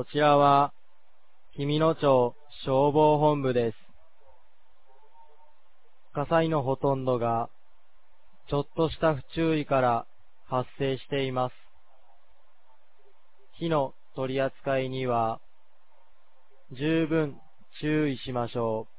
ちらは紀美野町消防本部です。火災のほとんどがちょっとした不注意から発生しています。火の取り扱いには十分注意しましょう。